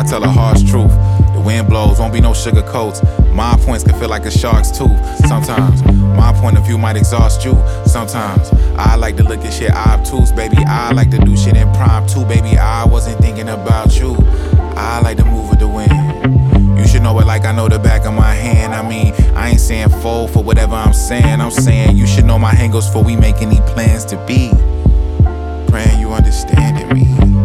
tell a harsh truth. The wind blows, won't be no sugar coats. My points can feel like a shark's tooth. Sometimes my point of view might exhaust you. Sometimes I like to look at shit obtuse, baby. I like to do shit impromptu, baby. I wasn't thinking about you. I like to move with the wind. You should know it like I know the back of my hand. I mean, I ain't saying fold for whatever I'm saying. I'm saying you should know my hangles before we make any plans to be. Praying you understanding me.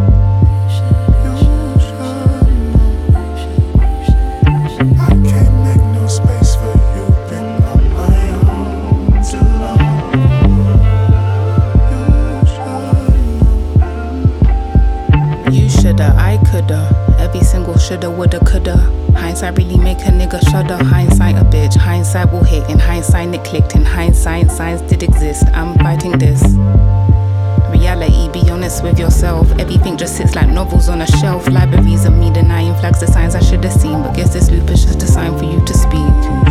I can't make no space for you. Been on my own too long. You shoulda, I coulda. Every single shoulda, woulda, coulda. Hindsight really make a nigga shudder. Hindsight a bitch. Hindsight will hit. In hindsight it clicked. In hindsight signs did exist. I'm fighting this. Reality, be honest with yourself. Everything just sits like novels on a shelf. Libraries of me denying flags, the signs I should have seen. But guess this loop is just a sign for you to speak.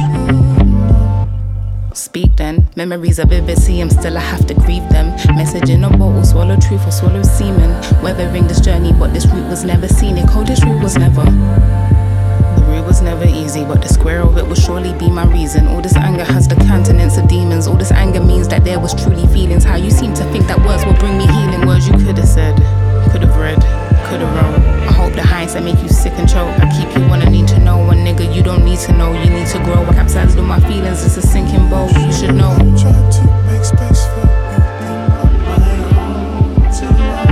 Speak then. Memories are vivid, see them, still I have to grieve them. Message in a bottle, swallow truth or swallow semen. Weathering this journey, but this route was never scenic. Oh, this route was never. The route was never easy, but the square of it will surely be my reason. All this anger has the countenance of demons. All this anger means that there was truly feelings. How you seem to think that words will bring me healing. Words you could have said, could have read, could have wrote. I hope the hindsight make you sick and choke. I keep you wanna need to know. One nigga you don't need to know. You need to grow. I capsized on my feelings, it's a sinking boat. You should know. Try to make space for you. Been on my own too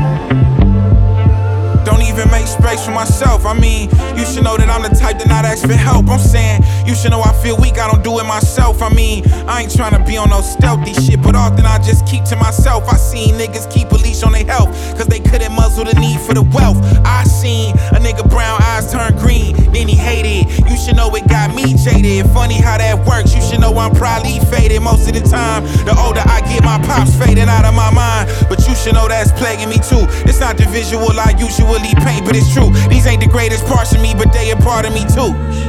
long. Don't even make space for myself. I mean, you should know that I'm the type to not ask for help. I'm saying, you should know I feel weak, I don't do it myself. I mean, I ain't trying to be on no stealthy shit, but often I just keep to myself. I seen niggas keep a leash on their health, cause they couldn't muzzle the need for the wealth. I seen a nigga brown eyes turn green, then he hated. You should know it got me jaded. Funny how that works, you should know I'm probably faded most of the time. The older I get, my pops fading out of my mind. But you should know that's plaguing me too. It's not the visual I usually paint, but it's true. These ain't the greatest parts of me, but they a part of me too.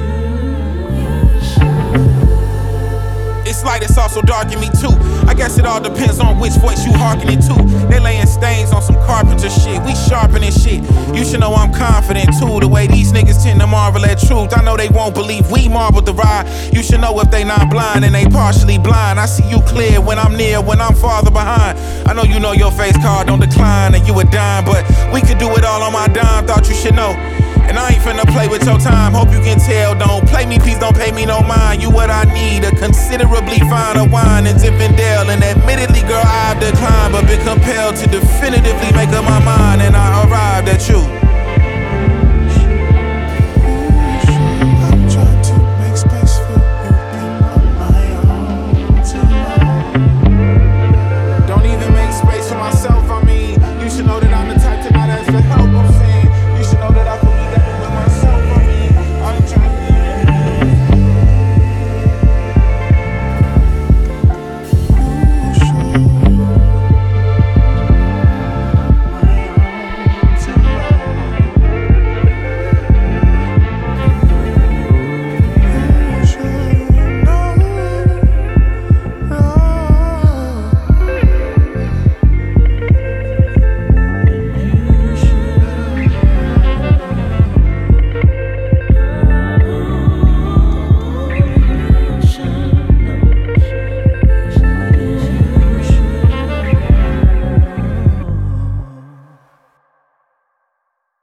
It's light, it's also dark in me too. I guess it all depends on which voice you hearkening to. They laying stains on some carpenter shit. We sharpening shit. You should know I'm confident too. The way these niggas tend to marvel at truth. I know they won't believe we marbled the ride. You should know if they not blind and they partially blind. I see you clear when I'm near, when I'm farther behind. I know you know your face card don't decline and you a dime, but we could do it all on my dime. Thought you should know. And I ain't finna play with your time, hope you can tell. Don't play me, please don't pay me no mind. You what I need, a considerably finer wine and Zinfandel. And admittedly, girl, I've declined, but been compelled to definitively make up my mind. And I arrived at you.